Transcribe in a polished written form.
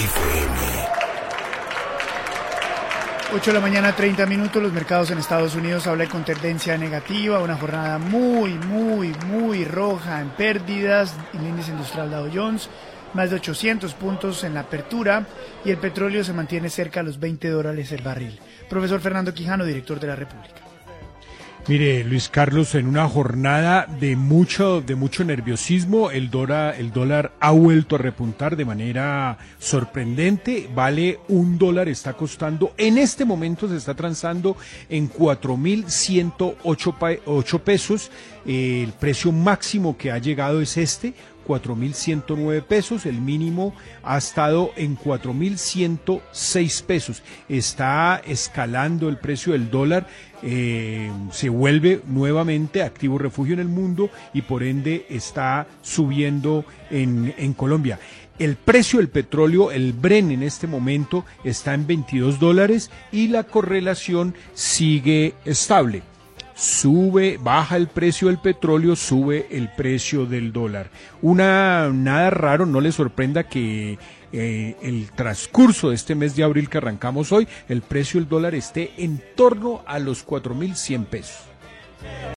FM. 8 de la mañana, 30 minutos. Los mercados en Estados Unidos hablan con tendencia negativa. Una jornada muy roja en pérdidas. El índice industrial Dow Jones, más de 800 puntos en la apertura. Y el petróleo se mantiene cerca a los $20 el barril. Profesor Fernando Quijano, director de La República. Mire, Luis Carlos, en una jornada de mucho nerviosismo, el dólar ha vuelto a repuntar de manera sorprendente. Vale $1, está costando, en este momento se está transando en 4.108 pesos. El precio máximo que ha llegado es 4.109 pesos, el mínimo ha estado en 4.106 pesos. Está escalando el precio del dólar, se vuelve nuevamente activo refugio en el mundo y por ende está subiendo en Colombia. El precio del petróleo, el Brent en este momento está en $22 y la correlación sigue estable. Baja el precio del petróleo, sube el precio del dólar. Nada raro, no le sorprenda que el transcurso de este mes de abril que arrancamos hoy, el precio del dólar esté en torno a los 4.100 pesos.